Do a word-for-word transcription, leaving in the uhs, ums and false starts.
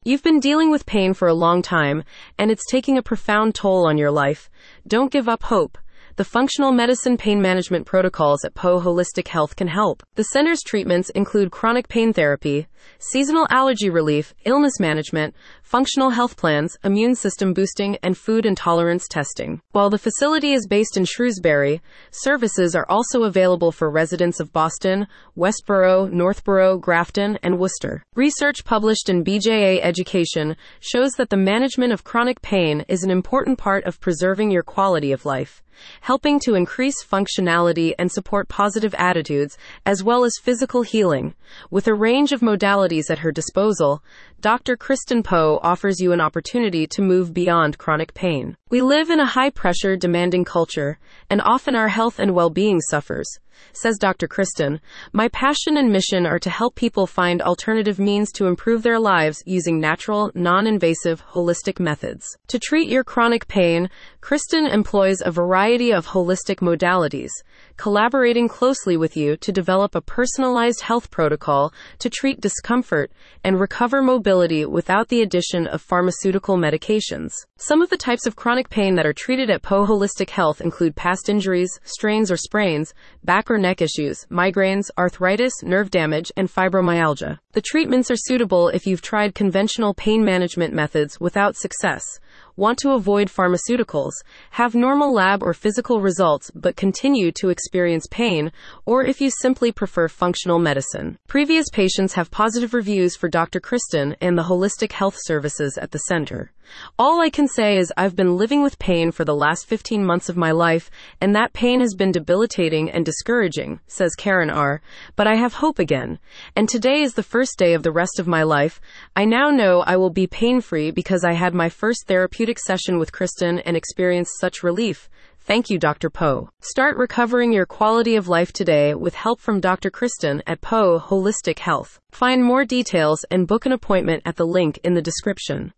You've been dealing with pain for a long time, and it's taking a profound toll on your life. Don't give up hope. The functional medicine pain management protocols at Poe Holistic Health can help. The center's treatments include chronic pain therapy, seasonal allergy relief, illness management, functional health plans, immune system boosting, and food intolerance testing. While the facility is based in Shrewsbury, services are also available for residents of Boston, Westboro, Northborough, Grafton, and Worcester. Research published in B J A Education shows that the management of chronic pain is an important part of preserving your quality of life, helping to increase functionality and support positive attitudes, as well as physical healing. With a range of modalities at her disposal, Doctor Kristen Poe offers you an opportunity to move beyond chronic pain. We live in a high-pressure, demanding culture, and often our health and well-being suffers. Says Doctor Kristen, my passion and mission are to help people find alternative means to improve their lives using natural, non-invasive, holistic methods. To treat your chronic pain, Kristen employs a variety of holistic modalities, collaborating closely with you to develop a personalized health protocol to treat discomfort and recover mobility without the addition of pharmaceutical medications. Some of the types of chronic pain that are treated at Poe Holistic Health include past injuries, strains or sprains, back or neck issues, migraines, arthritis, nerve damage, and fibromyalgia. The treatments are suitable if you've tried conventional pain management methods without success, want to avoid pharmaceuticals, have normal lab or physical results but continue to experience pain, or if you simply prefer functional medicine. Previous patients have positive reviews for Doctor Kristen and the holistic health services at the center. All I can say is I've been living with pain for the last fifteen months of my life, and that pain has been debilitating and discouraging, says Karen R., but I have hope again. And today is the first day of the rest of my life. I now know I will be pain-free because I had my first therapeutic session with Kristen and experienced such relief. Thank you, Doctor Poe. Start recovering your quality of life today with help from Doctor Kristen at Poe Holistic Health. Find more details and book an appointment at the link in the description.